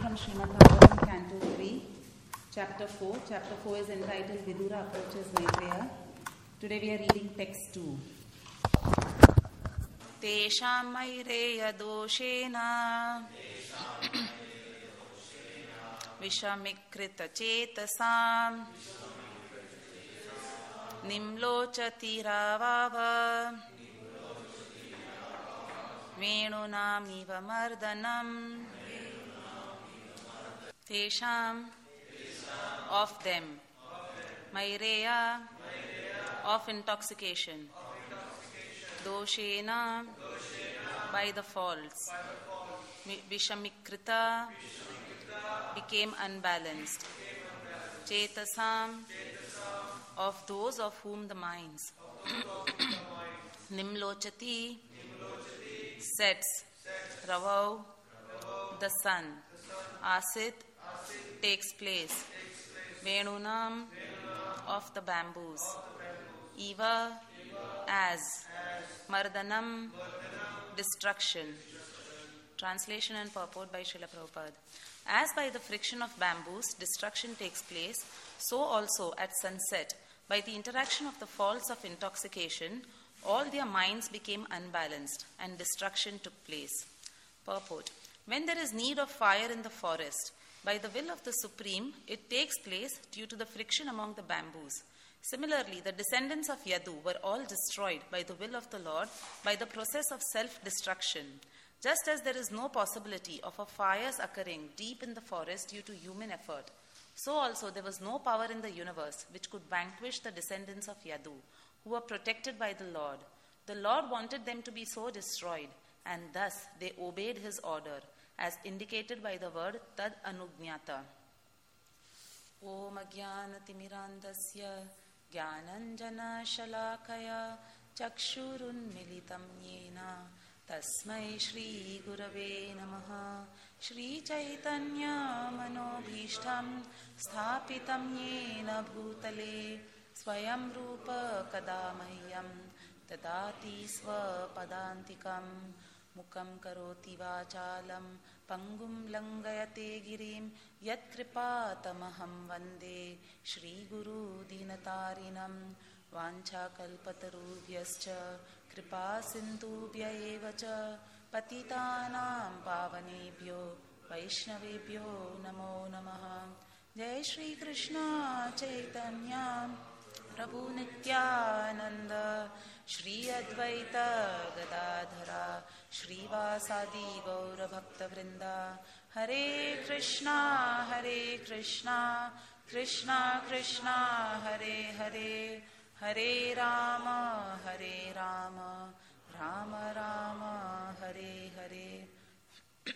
from Srimad Bhagavatam, Canto 3, Chapter 4. Chapter 4 is entitled Vidura Approaches Maitreya. Today we are reading text 2. Tesham Maireya doshena Vishamikrita chetasam Nimlochati ravava Venunamiva mardanam Tesham of them Maireya of intoxication Doshena by the falls Vishamikrita became unbalanced Chetasam of those of whom the minds Nimlochati sets Ravav the sun Asit takes place Venunam of the bamboos Eva as Mardanam destruction. Translation and purport by Srila Prabhupada. As by the friction of bamboos destruction takes place, so also at sunset by the interaction of the falls of intoxication all their minds became unbalanced and destruction took place. Purport. When there is need of fire in the forest, by the will of the Supreme, it takes place due to the friction among the bamboos. Similarly, the descendants of Yadu were all destroyed by the will of the Lord by the process of self-destruction. Just as there is no possibility of a fire's occurring deep in the forest due to human effort, so also there was no power in the universe which could vanquish the descendants of Yadu, who were protected by the Lord. The Lord wanted them to be so destroyed, and thus they obeyed his order, as indicated by the word Tad Anugnyata. Om Ajnanatimirandasya Jnananjana Shalakaya Chakshurunmilitam Yena Tasmai Shri Gurave Namaha Shri Chaitanya Manobhishtam Sthapitam Yena Bhutale Swayam Rupa Kadamahyam Tadati Swapadantikam Mukam Karoti Vachalam Pangum Langayate Girim Yat Kripatamaham Vande Shri Guru Dinatarinam Vancha Kalpatarubhyascha Kripa Sindhubhya evacha Patitanam Pavanebhyo Vaishnavebhyo Namo Namaha Jai Shri Krishna Chaitanya Prabhu Nityananda Shri Advaita Gadadhara Shri Vasadi Gaura Bhakta Vrinda Hare Krishna Krishna Krishna Hare Hare Hare Rama Rama Rama Hare Hare.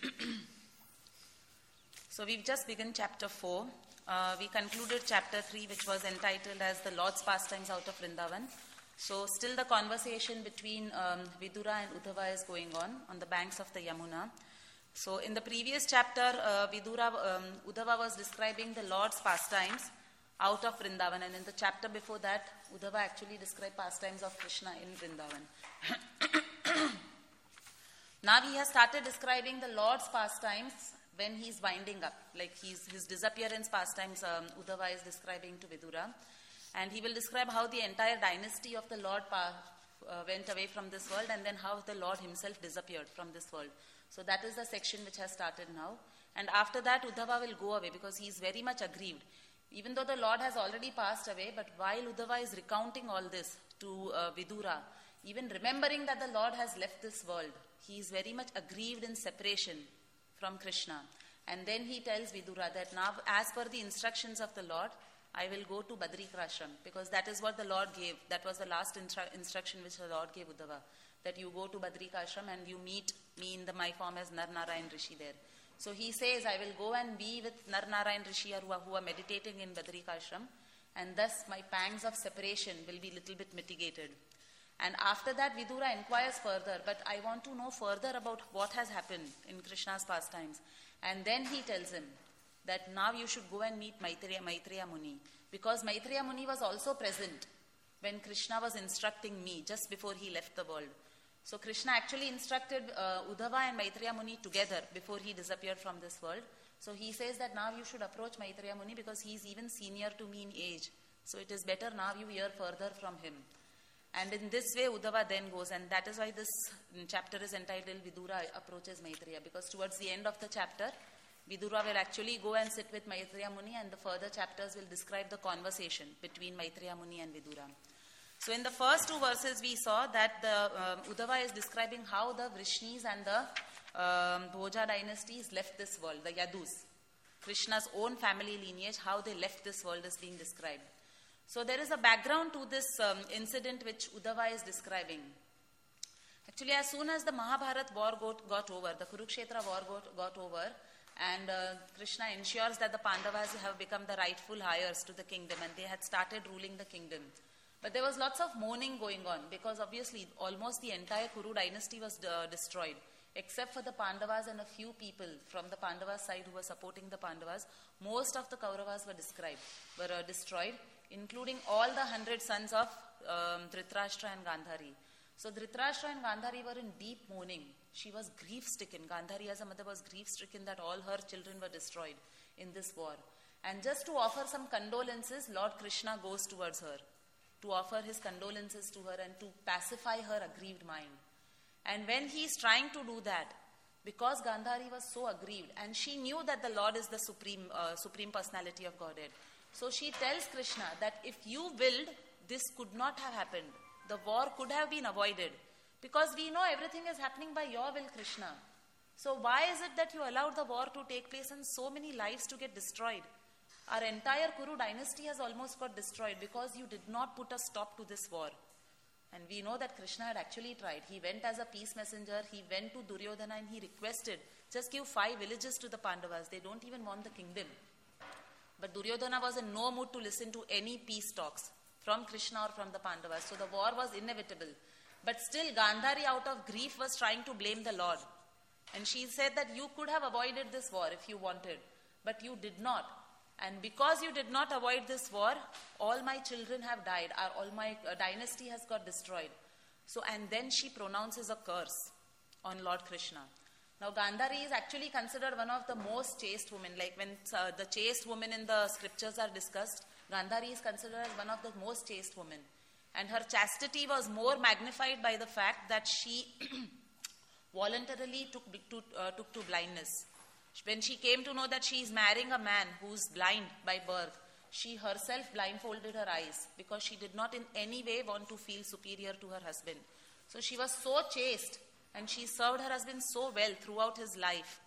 So we've just begun chapter 4. We concluded chapter 3, which was entitled as the Lord's pastimes out of Vrindavan. So still the conversation between Vidura and Uddhava is going on the banks of the Yamuna. So in the previous chapter, Uddhava was describing the Lord's pastimes out of Vrindavan, and in the chapter before that, Uddhava actually described pastimes of Krishna in Vrindavan. Now he has started describing the Lord's pastimes when he's winding up, like his disappearance pastimes Uddhava is describing to Vidura. And he will describe how the entire dynasty of the Lord went away from this world, and then how the Lord himself disappeared from this world. So that is the section which has started now. And after that, Uddhava will go away because he is very much aggrieved. Even though the Lord has already passed away, but while Uddhava is recounting all this to Vidura, even remembering that the Lord has left this world, he is very much aggrieved in separation from Krishna. And then he tells Vidura that now, as per the instructions of the Lord, I will go to Badrikashram, because that is what the Lord gave. That was the last instruction which the Lord gave Uddhava, that you go to Badrikashram and you meet me in my form as Nar-Narayan Rishi there. So he says, I will go and be with Nar-Narayan Rishi who are meditating in Badrikashram, and thus my pangs of separation will be little bit mitigated. And after that, Vidura inquires further, but I want to know further about what has happened in Krishna's pastimes. And then he tells him that now you should go and meet Maitreya Muni, because Maitreya Muni was also present when Krishna was instructing me just before he left the world. So Krishna actually instructed Uddhava and Maitreya Muni together before he disappeared from this world. So he says that now you should approach Maitreya Muni because he is even senior to me in age. So it is better now you hear further from him. And in this way Uddhava then goes, and that is why this chapter is entitled Vidura Approaches Maitreya, because towards the end of the chapter, Vidura will actually go and sit with Maitreya Muni, and the further chapters will describe the conversation between Maitreya Muni and Vidura. So in the first two verses we saw that the Uddhava is describing how the Vrishnis and the Bhoja dynasties left this world, the Yadus. Krishna's own family lineage, how they left this world is being described. So there is a background to this incident which Uddhava is describing. Actually, as soon as the Mahabharata war got over, the Kurukshetra war got over, and Krishna ensures that the Pandavas have become the rightful heirs to the kingdom, and they had started ruling the kingdom. But there was lots of mourning going on, because obviously almost the entire Kuru dynasty was destroyed, except for the Pandavas and a few people from the Pandavas side who were supporting the Pandavas. Most of the Kauravas were destroyed, including all the 100 sons of Dhritarashtra and Gandhari. So Dhritarashtra and Gandhari were in deep mourning. She was grief-stricken. Gandhari as a mother was grief-stricken that all her children were destroyed in this war. And just to offer some condolences, Lord Krishna goes towards her, to offer his condolences to her and to pacify her aggrieved mind. And when he is trying to do that, because Gandhari was so aggrieved, and she knew that the Lord is the supreme personality of Godhead, so she tells Krishna that if you willed, this could not have happened. The war could have been avoided, because we know everything is happening by your will, Krishna. So why is it that you allowed the war to take place and so many lives to get destroyed? Our entire Kuru dynasty has almost got destroyed because you did not put a stop to this war. And we know that Krishna had actually tried. He went as a peace messenger, he went to Duryodhana and he requested, just give 5 villages to the Pandavas. They don't even want the kingdom. But Duryodhana was in no mood to listen to any peace talks from Krishna or from the Pandavas. So the war was inevitable. But still Gandhari out of grief was trying to blame the Lord. And she said that you could have avoided this war if you wanted, but you did not. And because you did not avoid this war, all my children have died, all my dynasty has got destroyed. So, and then she pronounces a curse on Lord Krishna. Now Gandhari is actually considered one of the most chaste women. Like when the chaste women in the scriptures are discussed, Gandhari is considered as one of the most chaste women. And her chastity was more magnified by the fact that she voluntarily took to blindness. When she came to know that she is marrying a man who is blind by birth, she herself blindfolded her eyes because she did not in any way want to feel superior to her husband. So she was so chaste and she served her husband so well throughout his life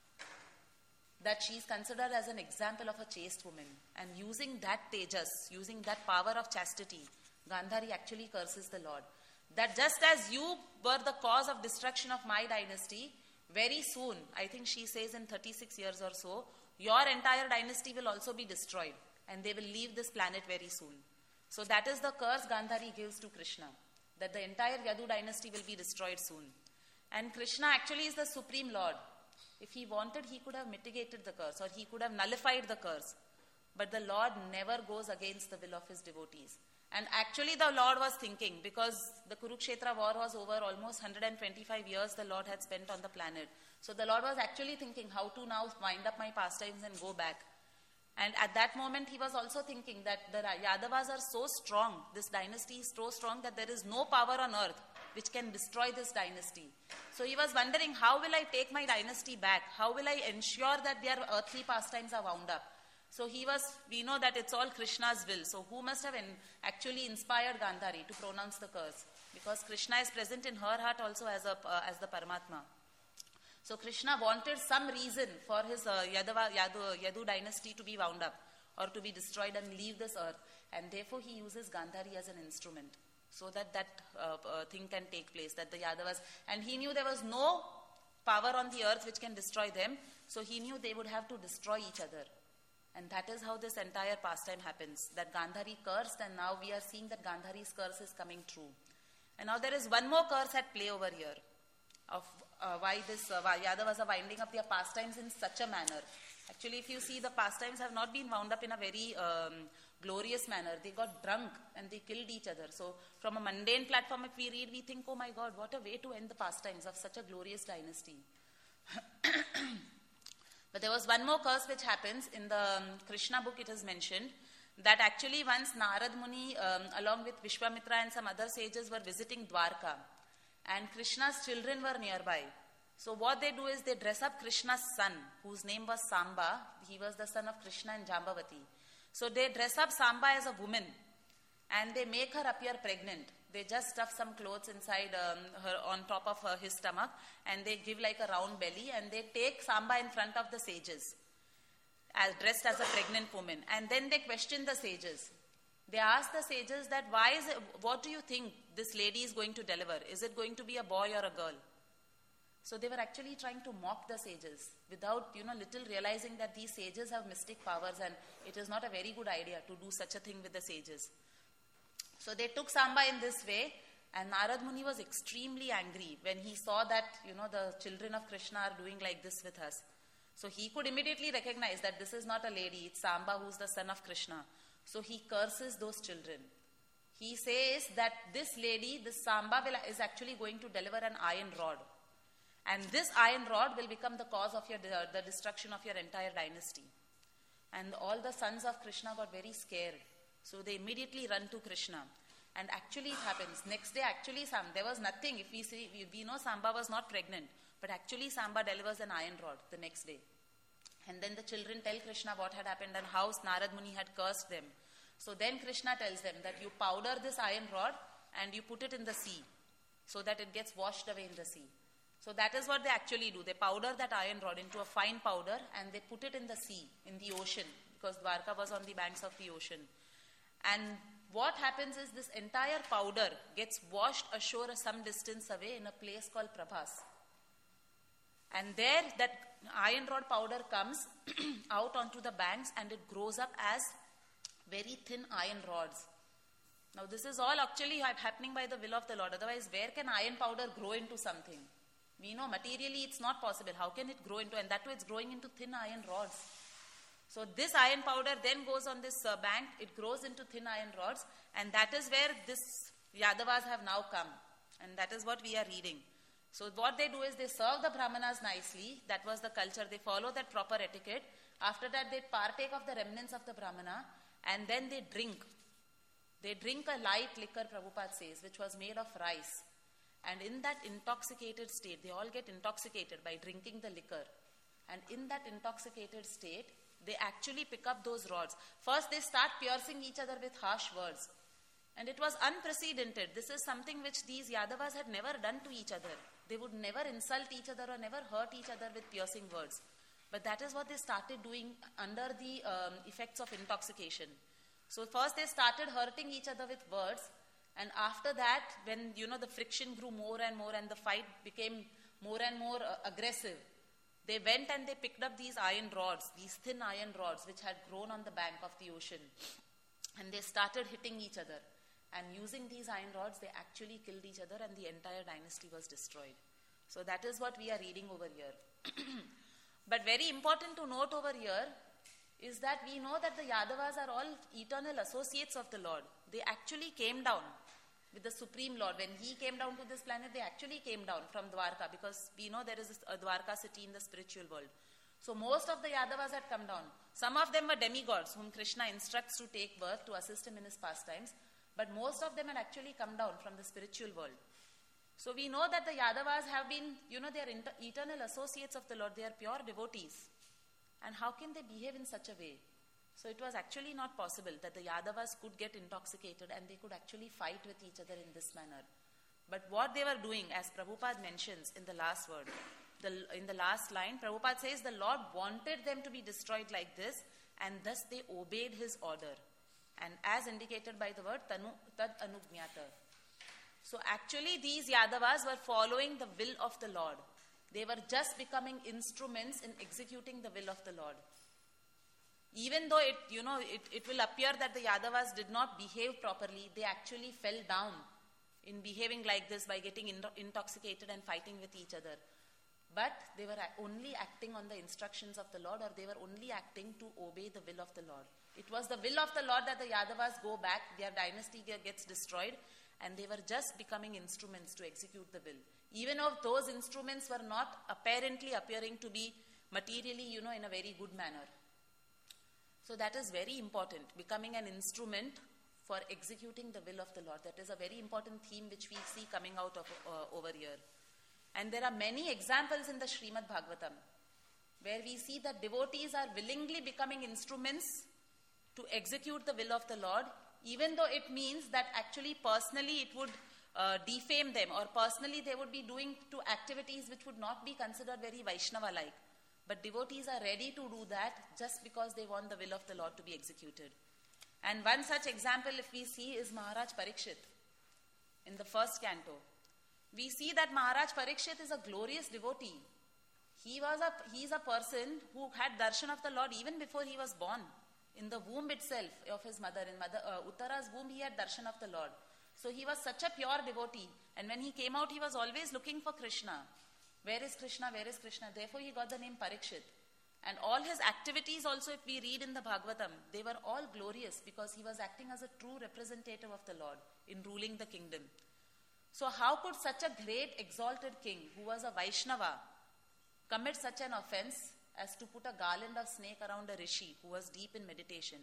that she is considered as an example of a chaste woman. And using that tejas, using that power of chastity, Gandhari actually curses the Lord. That just as you were the cause of destruction of my dynasty, very soon, I think she says in 36 years or so, your entire dynasty will also be destroyed and they will leave this planet very soon. So that is the curse Gandhari gives to Krishna, that the entire Yadu dynasty will be destroyed soon. And Krishna actually is the Supreme Lord. If he wanted, he could have mitigated the curse or he could have nullified the curse. But the Lord never goes against the will of his devotees. And actually the Lord was thinking, because the Kurukshetra war was over, almost 125 years the Lord had spent on the planet. So the Lord was actually thinking how to now wind up my pastimes and go back. And at that moment he was also thinking that the Yadavas are so strong, this dynasty is so strong that there is no power on earth which can destroy this dynasty. So he was wondering, how will I take my dynasty back? How will I ensure that their earthly pastimes are wound up? So we know that it's all Krishna's will. So who must have actually inspired Gandhari to pronounce the curse? Because Krishna is present in her heart also as the Paramatma. So Krishna wanted some reason for his Yadu dynasty to be wound up or to be destroyed and leave this earth. And therefore he uses Gandhari as an instrument so that thing can take place, that the Yadavas. And he knew there was no power on the earth which can destroy them. So he knew they would have to destroy each other. And that is how this entire pastime happens, that Gandhari cursed, and now we are seeing that Gandhari's curse is coming true. And now there is one more curse at play over here, of why Yadavas are winding up their pastimes in such a manner. Actually, if you see, the pastimes have not been wound up in a very glorious manner. They got drunk and they killed each other. So from a mundane platform, if we read, we think, oh my God, what a way to end the pastimes of such a glorious dynasty. But there was one more curse which happens. In the Krishna book it is mentioned that actually once Narad Muni along with Vishwamitra and some other sages were visiting Dwarka, and Krishna's children were nearby. So what they do is they dress up Krishna's son, whose name was Samba. He was the son of Krishna and Jambavati. So they dress up Samba as a woman and they make her appear pregnant. They just stuff some clothes inside her, on top of his stomach, and they give like a round belly, and they take Samba in front of the sages, dressed as a pregnant woman. And then they question the sages. They ask the sages that what do you think this lady is going to deliver? Is it going to be a boy or a girl? So they were actually trying to mock the sages without, little realizing that these sages have mystic powers and it is not a very good idea to do such a thing with the sages. So they took Samba in this way, and Narad Muni was extremely angry when he saw that, the children of Krishna are doing like this with us. So he could immediately recognize that this is not a lady, it's Samba who's the son of Krishna. So he curses those children. He says that this lady, this Samba, is actually going to deliver an iron rod. And this iron rod will become the cause of the destruction of your entire dynasty. And all the sons of Krishna got very scared. So they immediately run to Krishna. And actually it happens. Next day, actually, there was nothing. If we know Samba was not pregnant. But actually Samba delivers an iron rod the next day. And then the children tell Krishna what had happened and how Narad Muni had cursed them. So then Krishna tells them that you powder this iron rod and you put it in the sea so that it gets washed away in the sea. So that is what they actually do. They powder that iron rod into a fine powder and they put it in the sea, in the ocean, because Dwarka was on the banks of the ocean. And what happens is this entire powder gets washed ashore some distance away in a place called Prabhas. And there that iron rod powder comes out onto the banks and it grows up as very thin iron rods. Now this is all actually happening by the will of the Lord. Otherwise, where can iron powder grow into something? We know materially it's not possible. How can it grow into, and that way it's growing into thin iron rods. So this iron powder then goes on this bank, it grows into thin iron rods, and that is where this Yadavas have now come. And that is what we are reading. So what they do is they serve the Brahmanas nicely. That was the culture. They follow that proper etiquette. After that they partake of the remnants of the Brahmana, and then they drink. They drink a light liquor, Prabhupada says, which was made of rice. And in that intoxicated state, they all get intoxicated by drinking the liquor. And in that intoxicated state, they actually pick up those rods. First, they start piercing each other with harsh words. And it was unprecedented. This is something which these Yadavas had never done to each other. They would never insult each other or never hurt each other with piercing words. But that is what they started doing under the effects of intoxication. So first they started hurting each other with words. And after that, when the friction grew more and more and the fight became more and more aggressive, they went and they picked up these iron rods, these thin iron rods which had grown on the bank of the ocean. And they started hitting each other. And using these iron rods, they actually killed each other and the entire dynasty was destroyed. So that is what we are reading over here. But very important to note over here is that we know that the Yadavas are all eternal associates of the Lord. They actually came down with the Supreme Lord. When he came down to this planet, they actually came down from Dwarka, because we know there is a Dwarka city in the spiritual world. So most of the Yadavas had come down. Some of them were demigods whom Krishna instructs to take birth to assist him in his pastimes. But most of them had actually come down from the spiritual world. So we know that the Yadavas have been, they are eternal associates of the Lord. They are pure devotees. And how can they behave in such a way? So it was actually not possible that the Yadavas could get intoxicated and they could actually fight with each other in this manner. But what they were doing, as Prabhupada mentions in the last word, in the last line, Prabhupada says the Lord wanted them to be destroyed like this, and thus they obeyed his order. And as indicated by the word, tad anugnyata. So actually these Yadavas were following the will of the Lord. They were just becoming instruments in executing the will of the Lord. Even though it will appear that the Yadavas did not behave properly, they actually fell down in behaving like this by getting intoxicated and fighting with each other. but they were only acting on the instructions of the Lord, or they were only acting to obey the will of the Lord. It was the will of the Lord that the Yadavas go back, their dynasty gets destroyed, and they were just becoming instruments to execute the will. Even if those instruments were not apparently appearing to be materially, in a very good manner. So that is very important, becoming an instrument for executing the will of the Lord. That is a very important theme which we see coming out of over here. And there are many examples in the Srimad Bhagavatam where we see that devotees are willingly becoming instruments to execute the will of the Lord, even though it means that actually personally it would defame them, or personally they would be doing to activities which would not be considered very Vaishnava-like. But devotees are ready to do that just because they want the will of the Lord to be executed. And one such example, if we see, is Maharaj Parikshit in the first canto. We see that Maharaj Parikshit is a glorious devotee. He is a person who had darshan of the Lord even before he was born. In the womb itself of his mother, in Uttara's womb, he had darshan of the Lord. So he was such a pure devotee. And when he came out, he was always looking for Krishna. Where is Krishna? Where is Krishna? Therefore he got the name Parikshit. And all his activities also, if we read in the Bhagavatam, they were all glorious because he was acting as a true representative of the Lord in ruling the kingdom. So how could such a great exalted king, who was a Vaishnava, commit such an offense as to put a garland of snake around a rishi who was deep in meditation?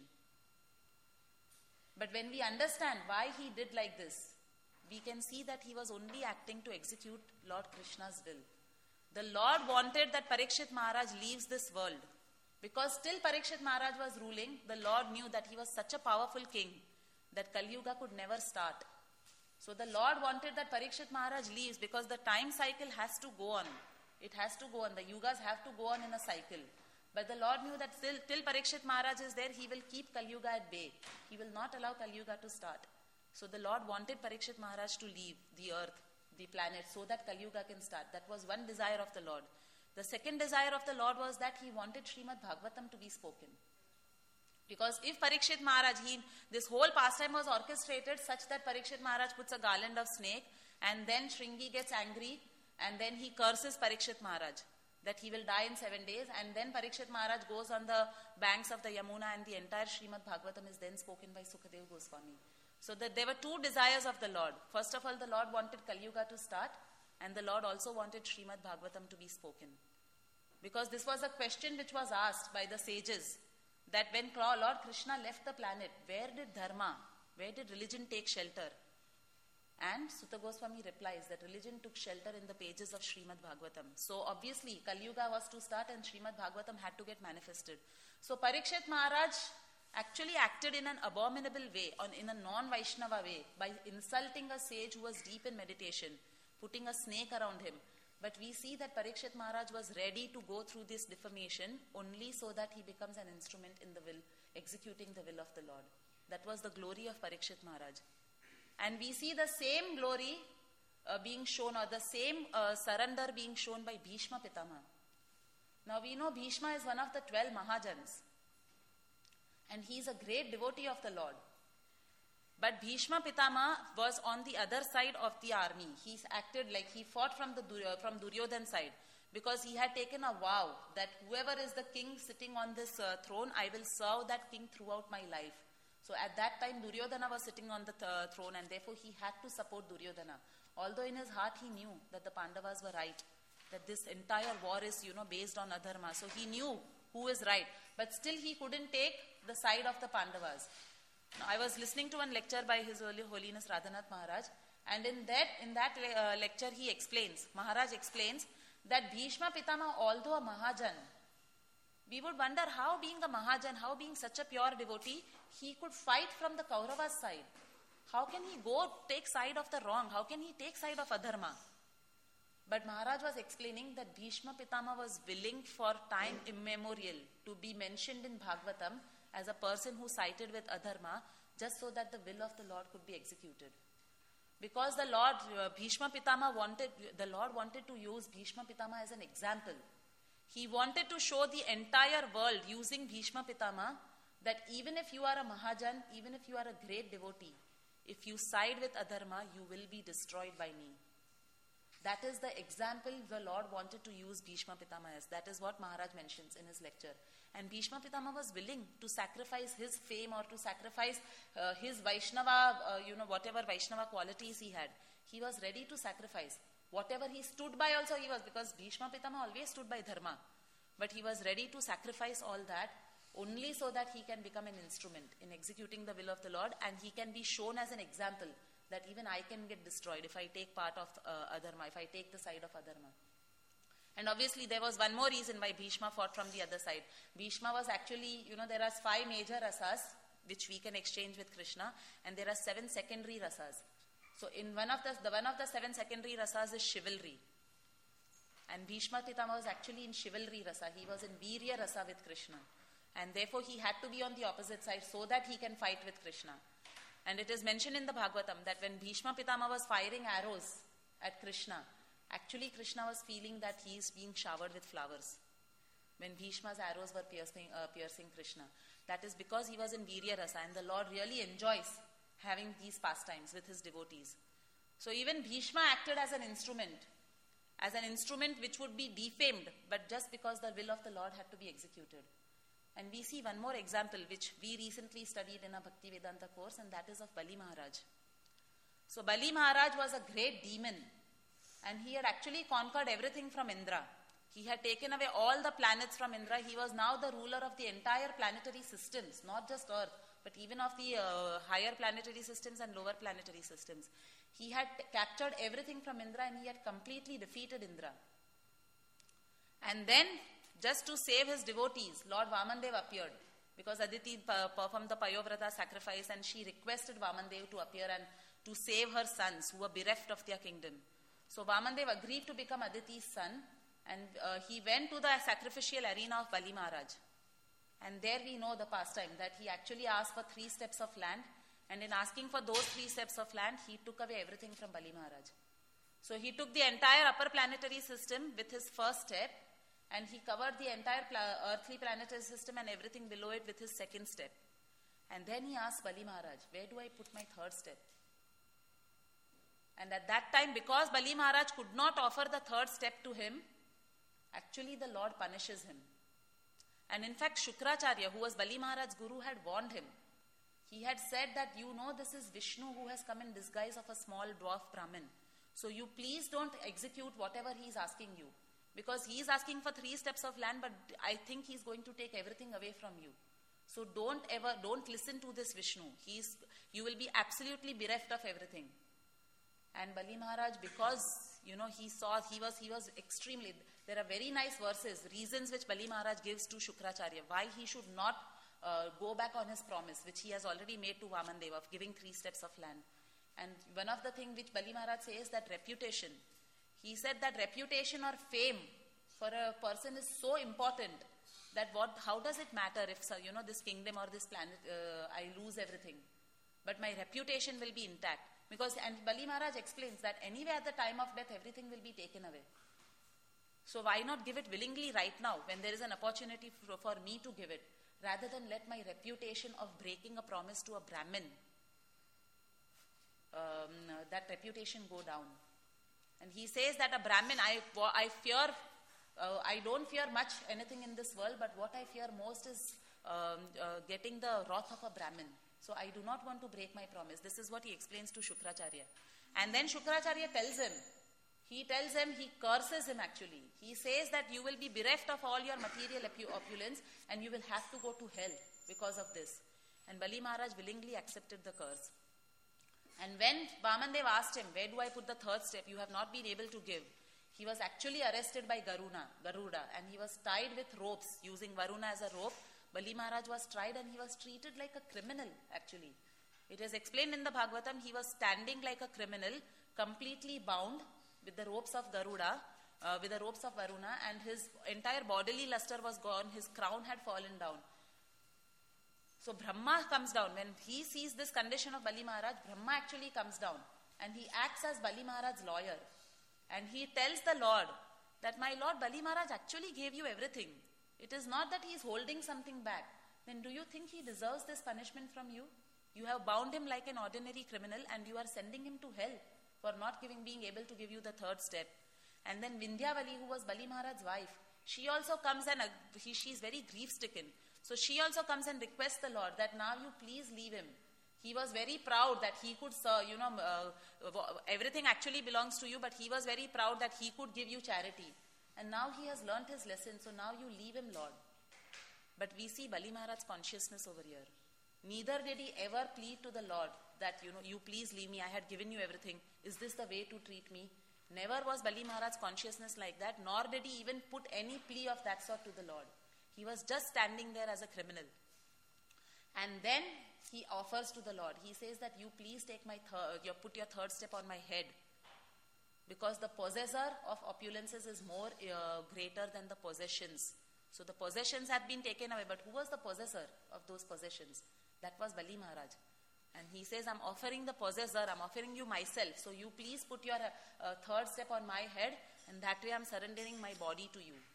But when we understand why he did like this, we can see that he was only acting to execute Lord Krishna's will. The Lord wanted that Parikshit Maharaj leaves this world. Because till Parikshit Maharaj was ruling, the Lord knew that he was such a powerful king that Kali Yuga could never start. So the Lord wanted that Parikshit Maharaj leaves because the time cycle has to go on. It has to go on. The yugas have to go on in a cycle. But the Lord knew that till Parikshit Maharaj is there, he will keep Kali Yuga at bay. He will not allow Kali Yuga to start. So the Lord wanted Parikshit Maharaj to leave the earth, the planet, so that Kali Yuga can start. That was one desire of the Lord. The second desire of the Lord was that he wanted Srimad Bhagavatam to be spoken. Because if Parikshit Maharaj, this whole pastime was orchestrated such that Parikshit Maharaj puts a garland of snake, and then Shringi gets angry, and then he curses Parikshit Maharaj that he will die in 7 days, and then Parikshit Maharaj goes on the banks of the Yamuna, and the entire Srimad Bhagavatam is then spoken by Sukadeva Goswami. So that there were two desires of the Lord. First of all, the Lord wanted Kali Yuga to start, and the Lord also wanted Srimad Bhagavatam to be spoken. Because this was a question which was asked by the sages, that when Lord Krishna left the planet, where did dharma, where did religion take shelter? And Sutta Goswami replies that religion took shelter in the pages of Srimad Bhagavatam. So obviously Kali Yuga was to start and Srimad Bhagavatam had to get manifested. So Parikshit Maharaj actually acted in an abominable way, in a non-Vaishnava way, by insulting a sage who was deep in meditation, putting a snake around him. But we see that Parikshit Maharaj was ready to go through this defamation only so that he becomes an instrument in the will, executing the will of the Lord. That was the glory of Parikshit Maharaj. And we see the same glory being shown, or the same surrender being shown by Bhishma Pitama. Now we know Bhishma is one of the 12 Mahajans. And he is a great devotee of the Lord. But Bhishma Pitama was on the other side of the army. He acted like he fought from Duryodhan side, because he had taken a vow that whoever is the king sitting on this throne, I will serve that king throughout my life. So at that time Duryodhana was sitting on the throne, and therefore he had to support Duryodhana. Although in his heart he knew that the Pandavas were right, that this entire war is based on adharma. So he knew who is right, but still he couldn't take the side of the Pandavas. Now, I was listening to one lecture by His Holiness Radhanath Maharaj, and in that lecture Maharaj explains that Bhishma Pitama, although a Mahajan, we would wonder how being a Mahajan, how being such a pure devotee, he could fight from the Kauravas side. How can he go take side of the wrong? How can he take side of adharma? But Maharaj was explaining that Bhishma Pitama was willing for time immemorial to be mentioned in Bhagavatam as a person who sided with adharma, just so that the will of the Lord could be executed. Because the Lord wanted to use Bhishma Pitama as an example. He wanted to show the entire world using Bhishma Pitama that even if you are a Mahajan, even if you are a great devotee, if you side with adharma, you will be destroyed by me. That is the example the Lord wanted to use Bhishma Pitama as. That is what Maharaj mentions in his lecture. And Bhishma Pitama was willing to sacrifice his fame or to sacrifice his Vaishnava, whatever Vaishnava qualities he had. He was ready to sacrifice. Whatever he stood by also he was, because Bhishma Pitama always stood by dharma. But he was ready to sacrifice all that only so that he can become an instrument in executing the will of the Lord, and he can be shown as an example that even I can get destroyed if I take part of adharma, if I take the side of adharma. And obviously there was one more reason why Bhishma fought from the other side. Bhishma was actually, there are 5 major rasas which we can exchange with Krishna, and there are 7 secondary rasas. So in one of the 7 secondary rasas is chivalry. And Bhishma Pitama was actually in chivalry rasa. He was in Virya rasa with Krishna. And therefore he had to be on the opposite side so that he can fight with Krishna. And it is mentioned in the Bhagavatam that when Bhishma Pitama was firing arrows at Krishna, actually Krishna was feeling that he is being showered with flowers. When Bhishma's arrows were piercing Krishna. That is because he was in Virya rasa, and the Lord really enjoys having these pastimes with his devotees. So even Bhishma acted as an instrument which would be defamed, but just because the will of the Lord had to be executed. And we see one more example which we recently studied in a Bhaktivedanta course, and that is of Bali Maharaj. So Bali Maharaj was a great demon, and he had actually conquered everything from Indra. He had taken away all the planets from Indra. He was now the ruler of the entire planetary systems, not just Earth, but even of the higher planetary systems and lower planetary systems. He had captured everything from Indra, and he had completely defeated Indra. And then, just to save his devotees, Lord Vamandev appeared, because Aditi performed the Payovrata sacrifice, and she requested Vamandev to appear and to save her sons who were bereft of their kingdom. So Vamandev agreed to become Aditi's son, and he went to the sacrificial arena of Bali Maharaj. And there we know the pastime, that he actually asked for 3 steps of land, and in asking for those 3 steps of land, he took away everything from Bali Maharaj. So he took the entire upper planetary system with his first step, and he covered the entire earthly planetary system and everything below it with his second step. And then he asked Bali Maharaj, where do I put my 3rd step? And at that time, because Bali Maharaj could not offer the 3rd step to him, actually the Lord punishes him. And in fact, Shukracharya, who was Bali Maharaj's guru, had warned him. He had said that, this is Vishnu who has come in disguise of a small dwarf Brahmin. So you please don't execute whatever he is asking you. Because he is asking for 3 steps of land, but I think he is going to take everything away from you. So don't listen to this Vishnu. You will be absolutely bereft of everything. And Bali Maharaj, because, he was extremely, there are very nice verses, reasons which Bali Maharaj gives to Shukracharya, why he should not go back on his promise, which he has already made to Vamandev of giving 3 steps of land. And one of the things which Bali Maharaj says, that reputation. He said that reputation or fame for a person is so important that how does it matter if, this kingdom or this planet, I lose everything. But my reputation will be intact. And Bali Maharaj explains that anyway at the time of death, everything will be taken away. So why not give it willingly right now when there is an opportunity for me to give it, rather than let my reputation of breaking a promise to a Brahmin, that reputation go down. And he says that a Brahmin, I don't fear much anything in this world, but what I fear most is getting the wrath of a Brahmin. So I do not want to break my promise. This is what he explains to Shukracharya. And then Shukracharya he curses him actually. He says that you will be bereft of all your material opulence, and you will have to go to hell because of this. And Bali Maharaj willingly accepted the curse. And when Vamandev asked him, where do I put the 3rd step? You have not been able to give. He was actually arrested by Garuda, and he was tied with ropes, using Varuna as a rope. Bali Maharaj was tried, and he was treated like a criminal actually. It is explained in the Bhagavatam, he was standing like a criminal, completely bound with the ropes of Garuda, with the ropes of Varuna, and his entire bodily luster was gone, his crown had fallen down. So Brahma comes down. When he sees this condition of Bali Maharaj, Brahma actually comes down, and he acts as Bali Maharaj's lawyer. And he tells the Lord that, my Lord, Bali Maharaj actually gave you everything. It is not that he is holding something back. Then do you think he deserves this punishment from you? You have bound him like an ordinary criminal, and you are sending him to hell for not being able to give you the third step. And then Vindhyavali, who was Bali Maharaj's wife, she also comes and she's very grief-stricken. So she also comes and requests the Lord that now you please leave him. He was very proud that he could serve, everything actually belongs to you, but he was very proud that he could give you charity. And now he has learnt his lesson, so now you leave him, Lord. But we see Bali Maharaj's consciousness over here. Neither did he ever plead to the Lord that, you please leave me, I had given you everything. Is this the way to treat me? Never was Bali Maharaj's consciousness like that, nor did he even put any plea of that sort to the Lord. He was just standing there as a criminal. And then he offers to the Lord. He says that you please take put your third step on my head. Because the possessor of opulences is more greater than the possessions. So the possessions had been taken away, but who was the possessor of those possessions? That was Bali Maharaj. And he says, I'm offering the possessor, I'm offering you myself. So you please put your third step on my head, and that way I'm surrendering my body to you.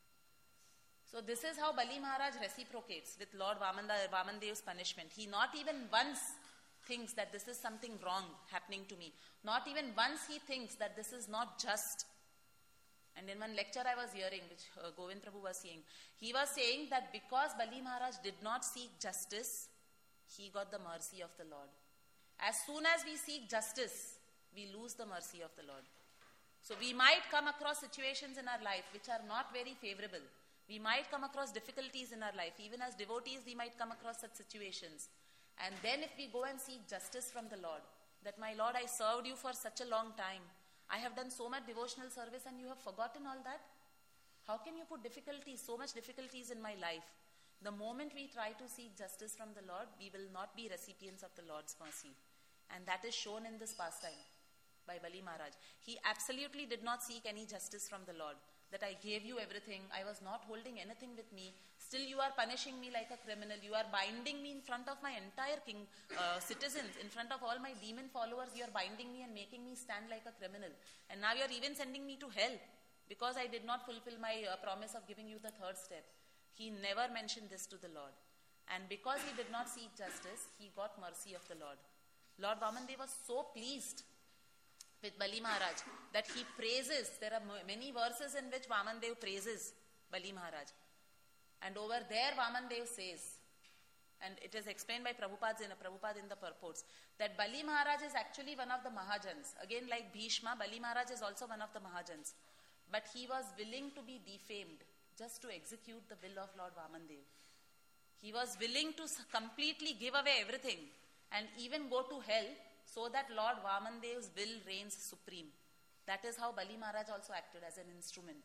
So this is how Bali Maharaj reciprocates with Lord Vamandev's punishment. He not even once thinks that this is something wrong happening to me. Not even once he thinks that this is not just. And in one lecture I was hearing, which Govind Prabhu was saying, he was saying that because Bali Maharaj did not seek justice, he got the mercy of the Lord. As soon as we seek justice, we lose the mercy of the Lord. So we might come across situations in our life which are not very favorable. We might come across difficulties in our life. Even as devotees, we might come across such situations. And then if we go and seek justice from the Lord, that my Lord, I served you for such a long time. I have done so much devotional service and you have forgotten all that? How can you put so much difficulties in my life? The moment we try to seek justice from the Lord, we will not be recipients of the Lord's mercy. And that is shown in this pastime by Bali Maharaj. He absolutely did not seek any justice from the Lord. That I gave you everything, I was not holding anything with me. Still you are punishing me like a criminal. You are binding me in front of my entire citizens, in front of all my demon followers. You are binding me and making me stand like a criminal. And now you are even sending me to hell because I did not fulfill my promise of giving you the third step. He never mentioned this to the Lord. And because he did not seek justice, he got mercy of the Lord. Lord Vamandev was so pleased with Bali Maharaj that he praises. There are many verses in which Vamandev praises Bali Maharaj. And over there Vamandev says, and it is explained by Prabhupada in the purports, that Bali Maharaj is actually one of the Mahajans. Again, like Bhishma, Bali Maharaj is also one of the Mahajans. But he was willing to be defamed just to execute the will of Lord Vamandev. He was willing to completely give away everything and even go to hell so that Lord Vamandev's will reigns supreme. That is how Bali Maharaj also acted as an instrument.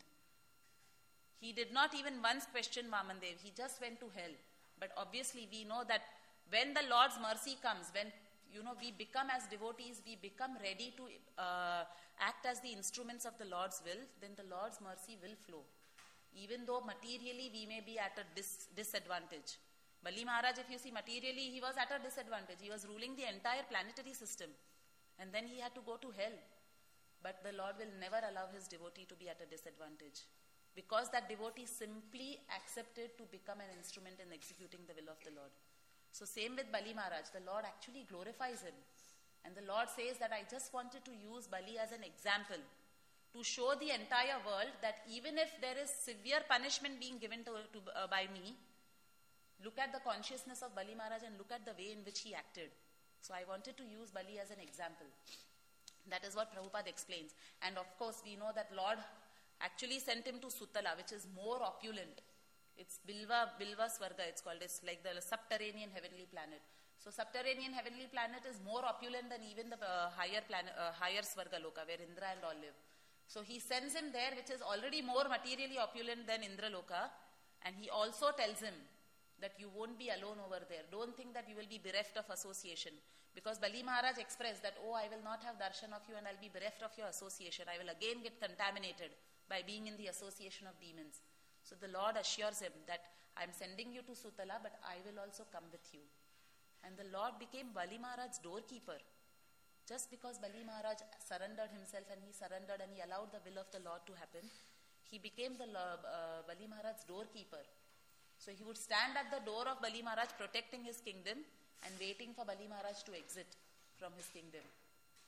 He did not even once question Vamandev. He just went to hell. But obviously we know that when the Lord's mercy comes, when we become as devotees, we become ready to act as the instruments of the Lord's will, then the Lord's mercy will flow. Even though materially we may be at a disadvantage. Bali Maharaj, if you see, materially he was at a disadvantage. He was ruling the entire planetary system. And then he had to go to hell. But the Lord will never allow his devotee to be at a disadvantage. Because that devotee simply accepted to become an instrument in executing the will of the Lord. So same with Bali Maharaj. The Lord actually glorifies him. And the Lord says that I just wanted to use Bali as an example to show the entire world that even if there is severe punishment being given by me, look at the consciousness of Bali Maharaj and look at the way in which he acted. So I wanted to use Bali as an example. That is what Prabhupada explains. And of course, we know that Lord actually sent him to Sutala, which is more opulent. It's Bilva Swarga, it's called. It's like the subterranean heavenly planet. So subterranean heavenly planet is more opulent than even the higher Swarga Loka, where Indra and all live. So he sends him there, which is already more materially opulent than Indra Loka. And he also tells him that you won't be alone over there. Don't think that you will be bereft of association. Because Bali Maharaj expressed that, I will not have darshan of you and I'll be bereft of your association. I will again get contaminated by being in the association of demons. So the Lord assures him that I'm sending you to Sutala, but I will also come with you. And the Lord became Bali Maharaj's doorkeeper. Just because Bali Maharaj surrendered himself and he surrendered and he allowed the will of the Lord to happen, he became the Bali Maharaj's doorkeeper. So he would stand at the door of Bali Maharaj protecting his kingdom and waiting for Bali Maharaj to exit from his kingdom.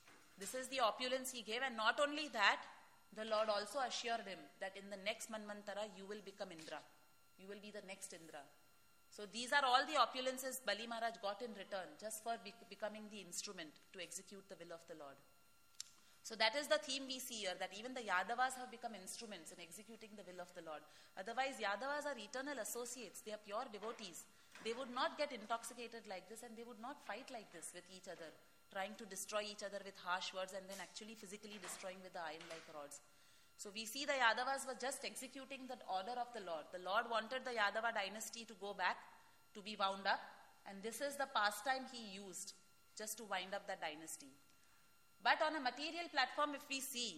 This is the opulence he gave, and not only that, the Lord also assured him that in the next Manvantara you will become Indra. You will be the next Indra. So these are all the opulences Bali Maharaj got in return just for becoming the instrument to execute the will of the Lord. So that is the theme we see here, that even the Yadavas have become instruments in executing the will of the Lord. Otherwise, Yadavas are eternal associates. They are pure devotees. They would not get intoxicated like this, and they would not fight like this with each other, trying to destroy each other with harsh words and then actually physically destroying with the iron-like rods. So we see the Yadavas were just executing the order of the Lord. The Lord wanted the Yadava dynasty to go back, to be wound up, and this is the pastime he used just to wind up the dynasty. But on a material platform, if we see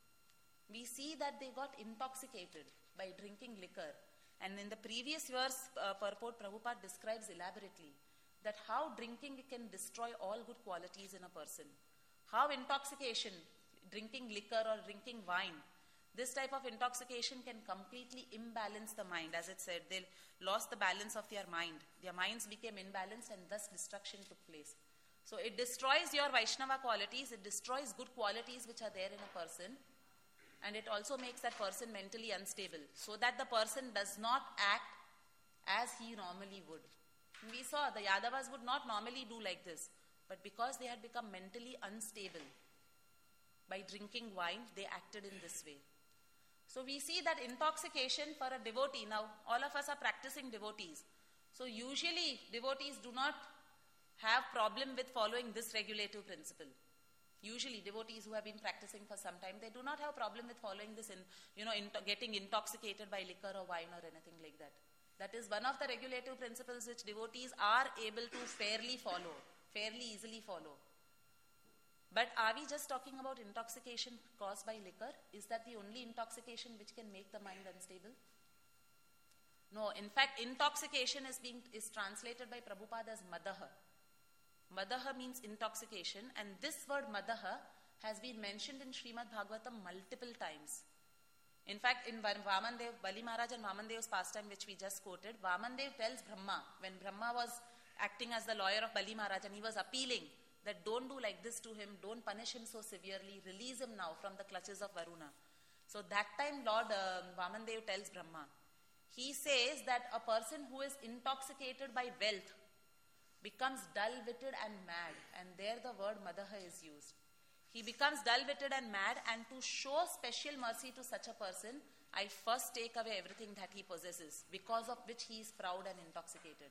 that they got intoxicated by drinking liquor. And in the previous verse, purport, Prabhupada describes elaborately that how drinking can destroy all good qualities in a person. How intoxication, drinking liquor or drinking wine, this type of intoxication can completely imbalance the mind. As it said, they lost the balance of their mind. Their minds became imbalanced and thus destruction took place. So it destroys your Vaishnava qualities, it destroys good qualities which are there in a person, and it also makes that person mentally unstable, so that the person does not act as he normally would. We saw the Yadavas would not normally do like this, but because they had become mentally unstable by drinking wine, they acted in this way. So we see that intoxication for a devotee, now all of us are practicing devotees. So usually devotees do not have problem with following this regulative principle. Usually devotees who have been practicing for some time, they do not have problem with following this, getting intoxicated by liquor or wine or anything like that. That is one of the regulative principles which devotees are able to fairly easily follow. But are we just talking about intoxication caused by liquor? Is that the only intoxication which can make the mind unstable? No, in fact, intoxication is translated by Prabhupada as madaha. Madaha means intoxication, and this word madaha has been mentioned in Srimad Bhagavatam multiple times. In fact, in Vamandev, Bali Maharaj and Vamandev's pastime, which we just quoted, Vamandev tells Brahma, when Brahma was acting as the lawyer of Bali Maharaj and he was appealing that don't do like this to him, don't punish him so severely, release him now from the clutches of Varuna. So that time Lord Vamandev tells Brahma, he says that a person who is intoxicated by wealth becomes dull-witted and mad, and there the word madaha is used. He becomes dull-witted and mad, and to show special mercy to such a person, I first take away everything that he possesses, because of which he is proud and intoxicated.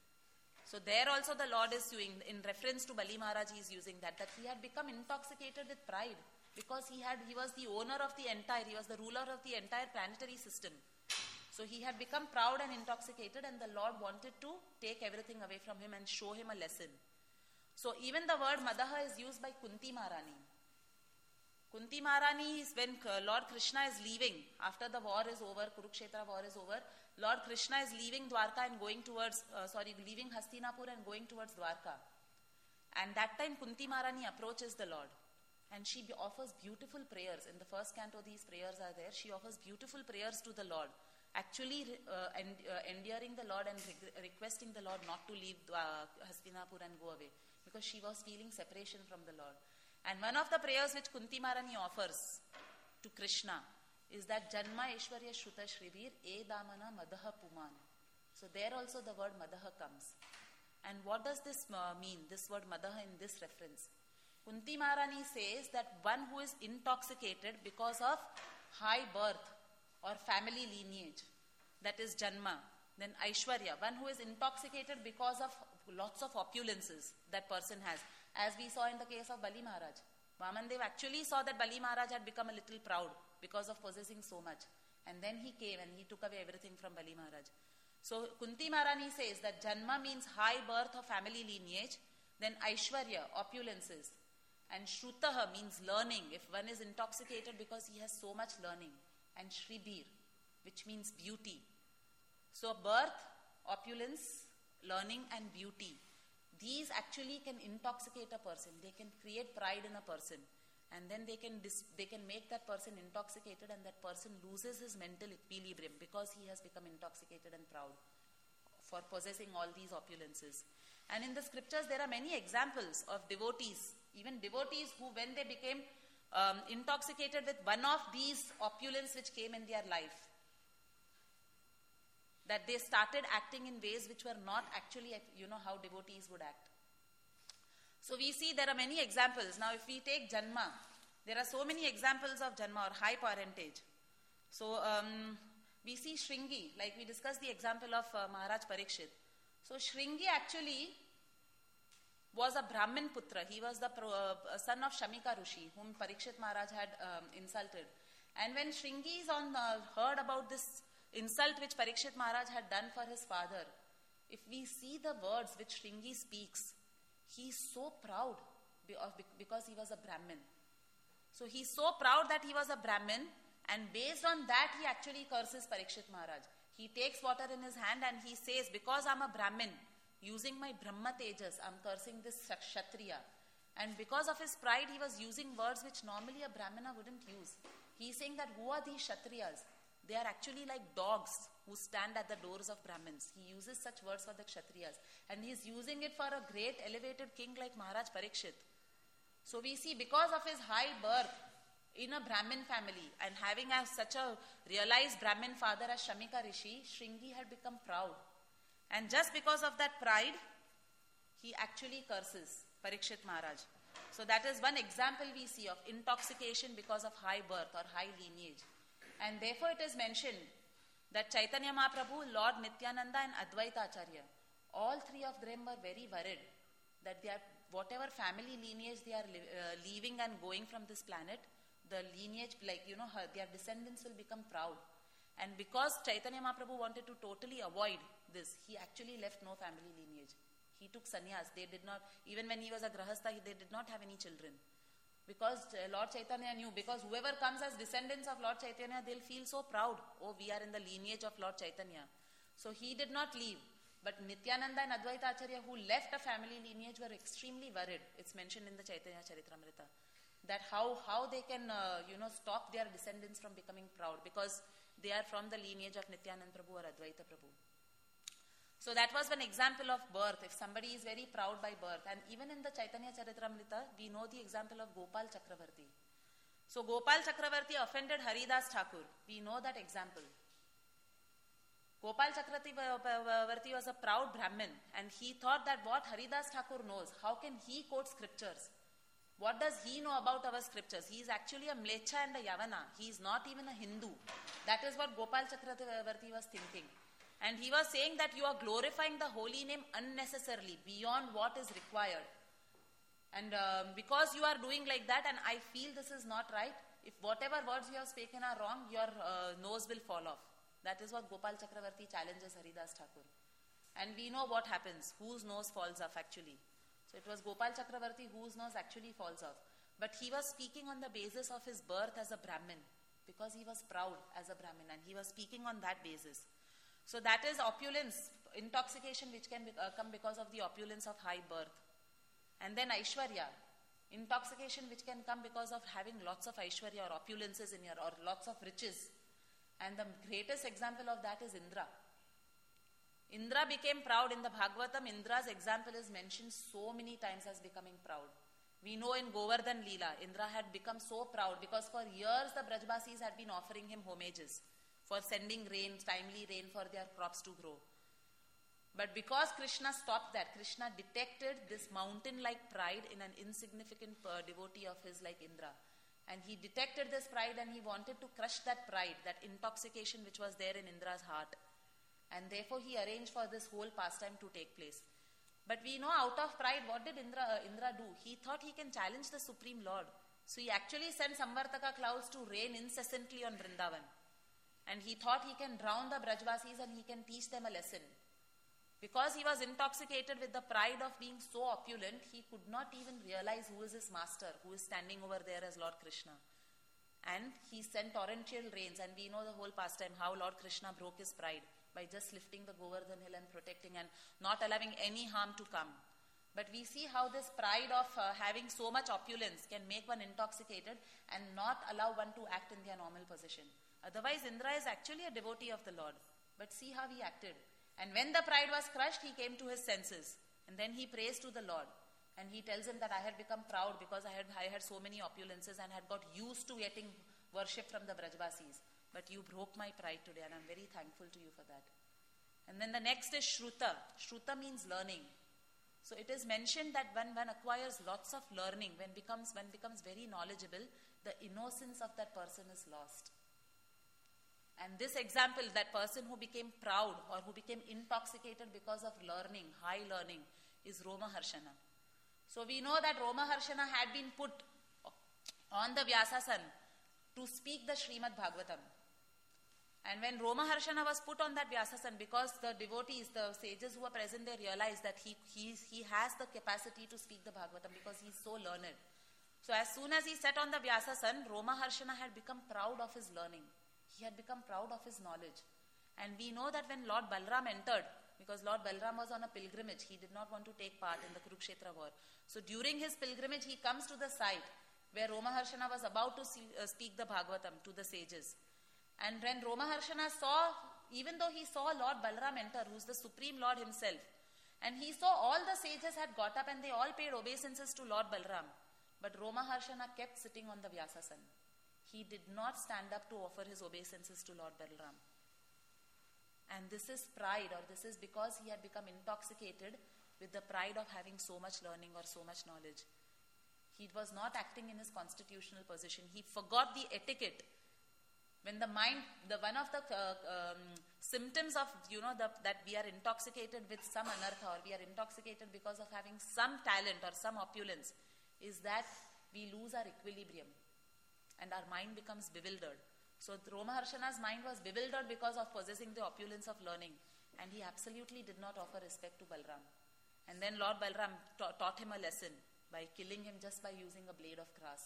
So there also the Lord is doing, in reference to Bali Maharaj, he is using that he had become intoxicated with pride, because he was the owner of he was the ruler of the entire planetary system. So he had become proud and intoxicated, and the Lord wanted to take everything away from him and show him a lesson. So even the word madaha is used by Kunti Maharani. Kunti Maharani is when Lord Krishna is leaving, after the war is over, Kurukshetra war is over, Lord Krishna is leaving Dwarka and leaving Hastinapur and going towards Dwarka. And that time Kunti Maharani approaches the Lord. And she offers beautiful prayers. In the first canto, these prayers are there. She offers beautiful prayers to the Lord, actually endearing the Lord and requesting the Lord not to leave Hastinapur and go away, because she was feeling separation from the Lord. And one of the prayers which Kunti Maharani offers to Krishna is that Janma Aishwarya Shruta Shrivir E Damana Madaha Puman. So there also the word Madaha comes. And what does this mean, this word Madaha in this reference? Kunti Maharani says that one who is intoxicated because of high birth or family lineage, that is Janma. Then Aishwarya, one who is intoxicated because of lots of opulences that person has. As we saw in the case of Bali Maharaj. Vamandev actually saw that Bali Maharaj had become a little proud because of possessing so much. And then he came and he took away everything from Bali Maharaj. So Kunti Maharani says that Janma means high birth of family lineage. Then Aishwarya, opulences. And Shrutaha means learning, if one is intoxicated because he has so much learning. And Shribir, which means beauty. So birth, opulence, learning and beauty. These actually can intoxicate a person. They can create pride in a person. And then they can make that person intoxicated, and that person loses his mental equilibrium because he has become intoxicated and proud for possessing all these opulences. And in the scriptures there are many examples of devotees even devotees who, when they became intoxicated with one of these opulence which came in their life, that they started acting in ways which were not actually, how devotees would act. So we see there are many examples. Now if we take Janma, there are so many examples of Janma or high parentage. So we see Shringi, like we discussed the example of Maharaj Parikshit. So Shringi actually was a Brahmin Putra. He was the son of Shamika Rishi, whom Parikshit Maharaj had insulted. And when Shringi heard about this insult which Parikshit Maharaj had done for his father, if we see the words which Shringi speaks, he is so proud because he was a Brahmin. So he is so proud that he was a Brahmin, and based on that he actually curses Parikshit Maharaj. He takes water in his hand and he says, because I am a Brahmin, using my Brahma Tejas, I am cursing this Kshatriya. And because of his pride, he was using words which normally a Brahmana wouldn't use. He is saying that who are these Kshatriyas? They are actually like dogs who stand at the doors of Brahmins. He uses such words for the Kshatriyas. And he is using it for a great elevated king like Maharaj Parikshit. So we see, because of his high birth in a Brahmin family and having such a realized Brahmin father as Shamika Rishi, Shringi had become proud. And just because of that pride, he actually curses Parikshit Maharaj. So that is one example we see of intoxication because of high birth or high lineage. And therefore it is mentioned that Chaitanya Mahaprabhu, Lord Nityananda and Advaita Acharya, all three of them were very worried that they are, whatever family lineage they are leaving and going from this planet, the lineage, their descendants will become proud. And because Chaitanya Mahaprabhu wanted to totally avoid this, he actually left no family lineage. He took sannyas. They did not, even when he was a grahastha, they did not have any children. Because Lord Chaitanya knew, because whoever comes as descendants of Lord Chaitanya, they'll feel so proud. Oh, we are in the lineage of Lord Chaitanya. So he did not leave. But Nityananda and Advaita Acharya, who left a family lineage, were extremely worried. It's mentioned in the Chaitanya Charitamrita. That how they can, stop their descendants from becoming proud. Because they are from the lineage of Nityananda Prabhu or Advaita Prabhu. So that was one example of birth, if somebody is very proud by birth. And even in the Chaitanya Charitamrita, we know the example of Gopal Chakravarti. So Gopal Chakravarti offended Haridas Thakur. We know that example. Gopal Chakravarti was a proud Brahmin, and he thought that what Haridas Thakur knows, how can he quote scriptures? What does he know about our scriptures? He is actually a Mlecha and a Yavana. He is not even a Hindu. That is what Gopal Chakravarti was thinking. And he was saying that you are glorifying the holy name unnecessarily, beyond what is required. And because you are doing like that, and I feel this is not right, if whatever words you have spoken are wrong, your nose will fall off. That is what Gopal Chakravarti challenges Haridas Thakur. And we know what happens, whose nose falls off actually. So it was Gopal Chakravarti whose nose actually falls off. But he was speaking on the basis of his birth as a Brahmin, because he was proud as a Brahmin, and he was speaking on that basis. So that is opulence, intoxication which can come because of the opulence of high birth. And then Aishwarya, intoxication which can come because of having lots of Aishwarya or opulences in your, or lots of riches. And the greatest example of that is Indra. Indra became proud in the Bhagavatam. Indra's example is mentioned so many times as becoming proud. We know in Govardhan Leela, Indra had become so proud because for years the Brajbasis had been offering him homages for sending rain, timely rain for their crops to grow. But because Krishna stopped that, Krishna detected this mountain-like pride in an insignificant devotee of his like Indra. And he detected this pride and he wanted to crush that pride, that intoxication which was there in Indra's heart. And therefore he arranged for this whole pastime to take place. But we know out of pride, what did Indra do? He thought he can challenge the Supreme Lord. So he actually sent Samvartaka clouds to rain incessantly on Vrindavan. And he thought he can drown the Brajbasis and he can teach them a lesson. Because he was intoxicated with the pride of being so opulent, he could not even realize who is his master, who is standing over there as Lord Krishna. And he sent torrential rains, and we know the whole pastime, how Lord Krishna broke his pride by just lifting the Govardhan hill and protecting and not allowing any harm to come. But we see how this pride of having so much opulence can make one intoxicated and not allow one to act in their normal position. Otherwise, Indra is actually a devotee of the Lord. But see how he acted. And when the pride was crushed, he came to his senses. And then he prays to the Lord. And he tells him that I had become proud because I had so many opulences and had got used to getting worship from the Brajvasis. But you broke my pride today, and I'm very thankful to you for that. And then the next is Shruta. Shruta means learning. So it is mentioned that when one acquires lots of learning, when becomes very knowledgeable, the innocence of that person is lost. And this example, that person who became proud or who became intoxicated because of learning, high learning, is Roma Harshana. So we know that Roma Harshana had been put on the Vyasasan to speak the Srimad Bhagavatam. And when Roma Harshana was put on that Vyasasan, because the devotees, the sages who were present, they realized that he has the capacity to speak the Bhagavatam because he is so learned. So as soon as he sat on the Vyasasan, Roma Harshana had become proud of his learning. He had become proud of his knowledge. And we know that when Lord Balram entered, because Lord Balram was on a pilgrimage, he did not want to take part in the Kurukshetra war. So during his pilgrimage, he comes to the site where Roma Harshana was about to speak the Bhagavatam to the sages. And when Roma Harshana saw, even though he saw Lord Balram enter, who is the Supreme Lord himself, and he saw all the sages had got up and they all paid obeisances to Lord Balram. But Roma Harshana kept sitting on the Vyasasan. He did not stand up to offer his obeisances to Lord Balram. And this is pride, or this is because he had become intoxicated with the pride of having so much learning or so much knowledge. He was not acting in his constitutional position. He forgot the etiquette. When the mind, one of the symptoms of, that we are intoxicated with some anartha, or we are intoxicated because of having some talent or some opulence, is that we lose our equilibrium and our mind becomes bewildered. So Roma Harshana's mind was bewildered because of possessing the opulence of learning, and he absolutely did not offer respect to Balram. And then Lord Balram taught him a lesson by killing him just by using a blade of grass.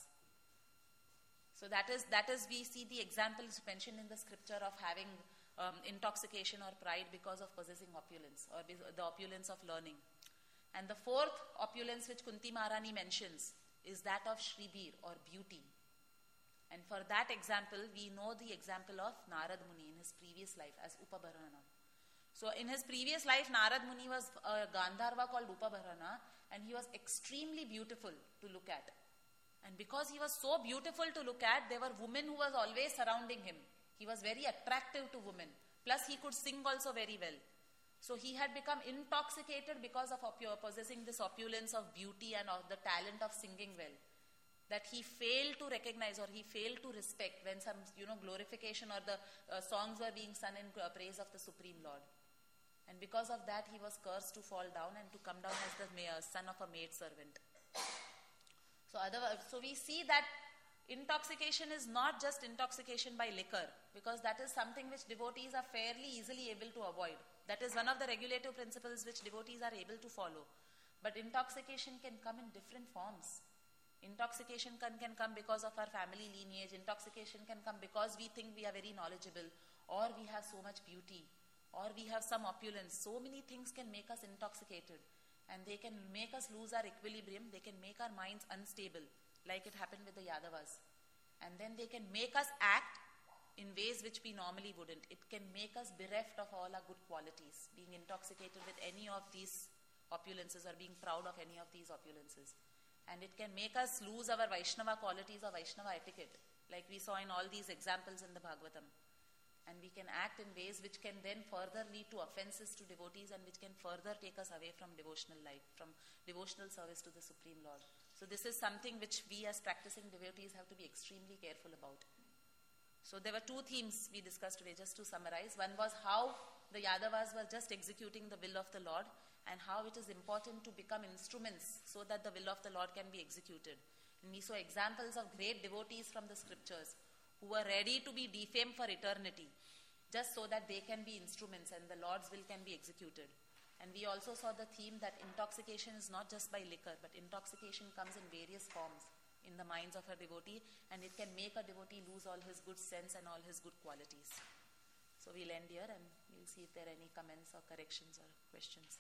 So that is we see the examples mentioned in the scripture of having intoxication or pride because of possessing opulence, or the opulence of learning. And the fourth opulence which Kunti Maharani mentions is that of Shribir, or beauty. And for that example, we know the example of Narad Muni in his previous life as Upabharana. So in his previous life, Narad Muni was a Gandharva called Upabharana, and he was extremely beautiful to look at. And because he was so beautiful to look at, there were women who was always surrounding him. He was very attractive to women. Plus he could sing also very well. So he had become intoxicated because of possessing this opulence of beauty and of the talent of singing well, that he failed to recognize or he failed to respect when some glorification or the songs were being sung in praise of the Supreme Lord. And because of that, he was cursed to fall down and to come down as the son of a maid servant. So we see that intoxication is not just intoxication by liquor, because that is something which devotees are fairly easily able to avoid. That is one of the regulative principles which devotees are able to follow. But intoxication can come in different forms. Intoxication can come because of our family lineage. Intoxication can come because we think we are very knowledgeable, or we have so much beauty, or we have some opulence. So many things can make us intoxicated, and they can make us lose our equilibrium. They can make our minds unstable, like it happened with the Yadavas. And then they can make us act in ways which we normally wouldn't. It can make us bereft of all our good qualities, being intoxicated with any of these opulences or being proud of any of these opulences. And it can make us lose our Vaishnava qualities or Vaishnava etiquette, like we saw in all these examples in the Bhagavatam. And we can act in ways which can then further lead to offenses to devotees, and which can further take us away from devotional life, from devotional service to the Supreme Lord. So this is something which we as practicing devotees have to be extremely careful about. So there were two themes we discussed today, just to summarize. One was how the Yadavas were just executing the will of the Lord, and how it is important to become instruments so that the will of the Lord can be executed. And we saw examples of great devotees from the scriptures who were ready to be defamed for eternity, just so that they can be instruments and the Lord's will can be executed. And we also saw the theme that intoxication is not just by liquor, but intoxication comes in various forms in the minds of a devotee, and it can make a devotee lose all his good sense and all his good qualities. So we'll end here, and we'll see if there are any comments or corrections or questions.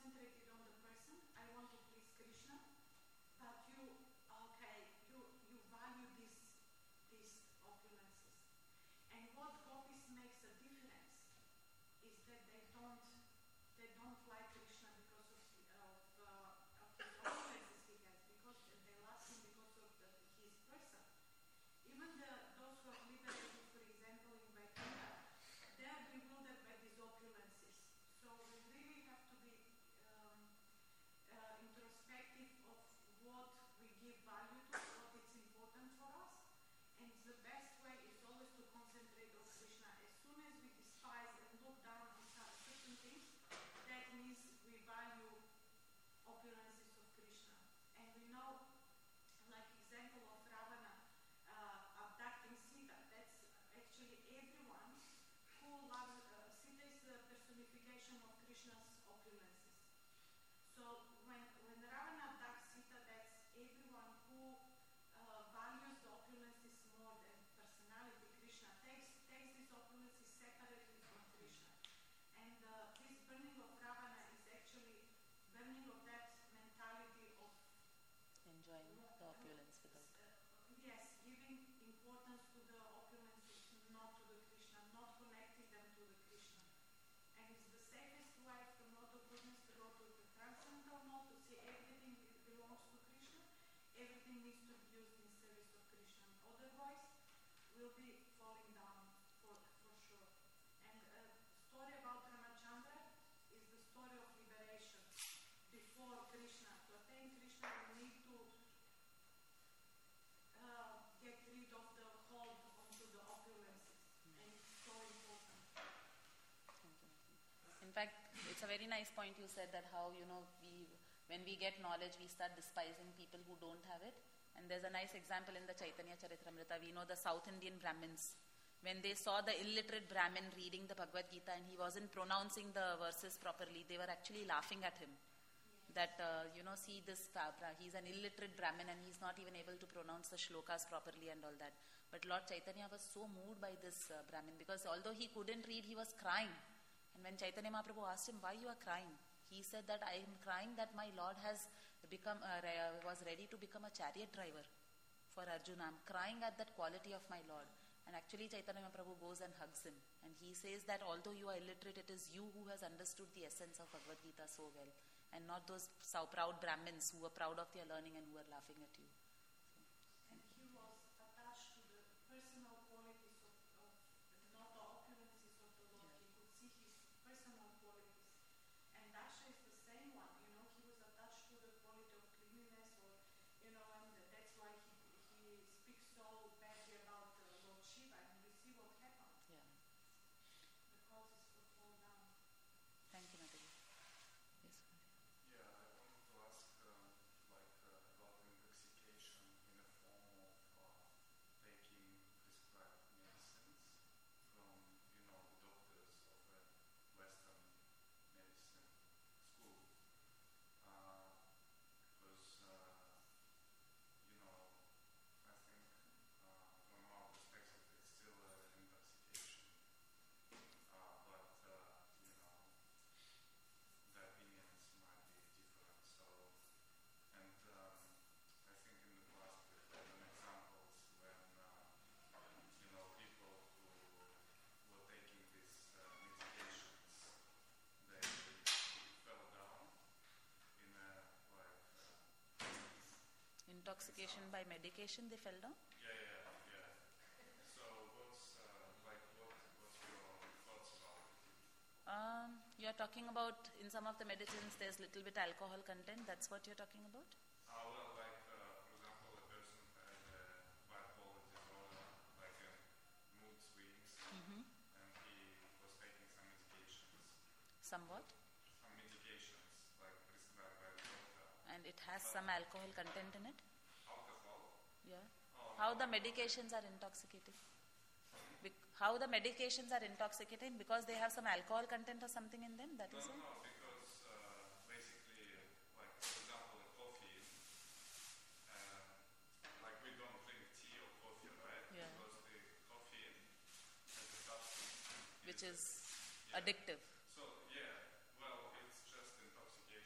concentrated on the person. I want to please Krishna, but you value these opulences. And what gopis makes a difference is that they don't like Krishna because of his opulences he has, because they love him because of his person. Even those who are liberated, for example, in Vaikuntha, they are bewildered by these opulences. So we really have to be introspective of what we give value to, what is important for us. And the best way is always to concentrate on Krishna. As soon as we despise and look down on certain things, that means we value opulences of Krishna. And we know, like example of Ravana abducting Sita, that's actually everyone who loves Sita is the personification of Krishna's opulences. So when Ravana abducts Sita, that's everyone who values the opulences more than personality. Krishna takes these opulences separately from Krishna. And this burning of Ravana is actually burning of that mentality of enjoying the opulence without. Yes, giving importance to the opulences, not to the Krishna, not connecting them to the Krishna. And it's the safest way from Lord of goodness to go to the transcendental mode, to see everything belongs to Krishna, everything needs to be used in service of Krishna. Otherwise, we'll be falling down for sure. And the story about Ramachandra is the story of liberation. Before Krishna, to attain Krishna, we need to get rid of the hold onto the opulences. And it's so important. In fact, it's a very nice point you said, that how, when we get knowledge, we start despising people who don't have it. And there's a nice example in the Chaitanya Charitamrita. We know the South Indian Brahmins. When they saw the illiterate Brahmin reading the Bhagavad Gita and he wasn't pronouncing the verses properly, they were actually laughing at him. That, see this, he's an illiterate Brahmin and he's not even able to pronounce the shlokas properly and all that. But Lord Chaitanya was so moved by this Brahmin, because although he couldn't read, he was crying. And when Chaitanya Mahaprabhu asked him, why you are crying? He said that I am crying that my Lord has become, was ready to become a chariot driver for Arjuna. I'm crying at that quality of my Lord. And actually Chaitanya Mahaprabhu goes and hugs him. And he says that although you are illiterate, it is you who has understood the essence of Bhagavad Gita so well. And not those proud Brahmins who were proud of their learning and who were laughing at you. And he was attached to the personal qualities of not the opulences of the Lord. Yeah. He could see his personal qualities. And Dasha is the same one. He was attached to the quality of cleanliness, and that's why he speaks so badly about Lord Shiva. And we see what happened. Yeah. The causes would fall down. Thank you, Natalie. Yes. Yeah, I wanted to ask about intoxication in the form of taking prescribed medicines from, the doctors of a Western medicine school. Because, I think from our perspective it's still an intoxication. But, the opinions might be different. So, and I think in the past we've had examples when people who were taking these medications, they fell down in a intoxication by medication, they fell down? Yeah. So what's your thoughts about it? You're talking about in some of the medicines there's little bit alcohol content, that's what you're talking about? Well, for example, a person had a bipolar disorder, like a mood swings, and he was taking some medications. Somewhat? Some medications, like prescribed by the doctor. And it has some alcohol content in it? Alcohol? Yeah. How the medications are intoxicating? How the medications are intoxicating? Because they have some alcohol content or something in them? That is it? No, because basically, for example, coffee, we don't drink tea or coffee, right? Yeah. Because the coffee has a substance which is addictive. So, it's just intoxication.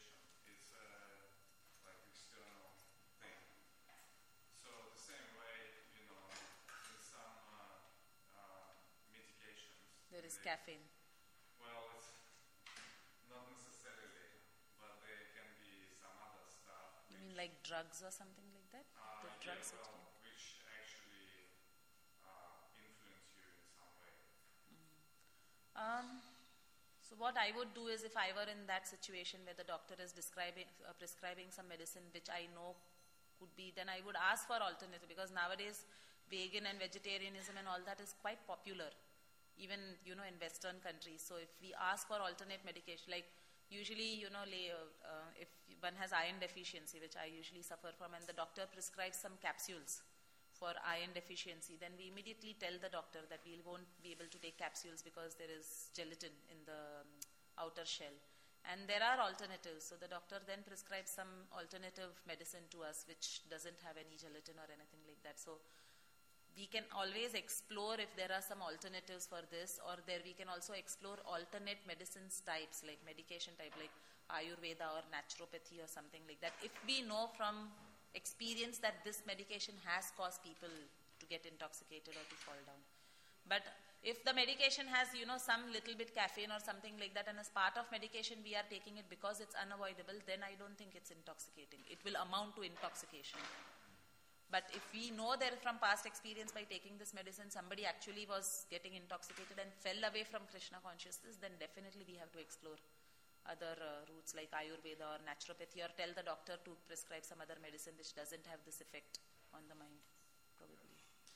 caffeine. Well, it's not necessarily, but there can be some other stuff. You mean like drugs or something like that? The drugs which can... which actually influence you in some way. So what I would do is, if I were in that situation where the doctor is prescribing some medicine which I know could be, then I would ask for alternative, because nowadays vegan and vegetarianism and all that is quite popular, even in Western countries. So if we ask for alternate medication, like usually if one has iron deficiency, which I usually suffer from, and the doctor prescribes some capsules for iron deficiency, then we immediately tell the doctor that we won't be able to take capsules because there is gelatin in the outer shell. And there are alternatives. So the doctor then prescribes some alternative medicine to us which doesn't have any gelatin or anything like that. So we can always explore if there are some alternatives for this, or there we can also explore alternate medicines types, like medication type, like Ayurveda or naturopathy or something like that. If we know from experience that this medication has caused people to get intoxicated or to fall down. But if the medication has, some little bit caffeine or something like that, and as part of medication we are taking it because it's unavoidable, then I don't think it's intoxicating. It will amount to intoxication. But if we know there from past experience by taking this medicine, somebody actually was getting intoxicated and fell away from Krishna consciousness, then definitely we have to explore other routes like Ayurveda or naturopathy, or tell the doctor to prescribe some other medicine which doesn't have this effect on the mind, probably.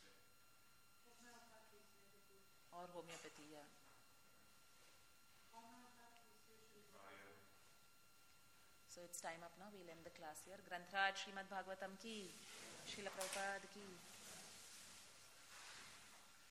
Or homeopathy, yeah. So it's time up now. We'll end the class here. Granth Raj Srimad Bhagavatam ki, Srila Prabhupada ki.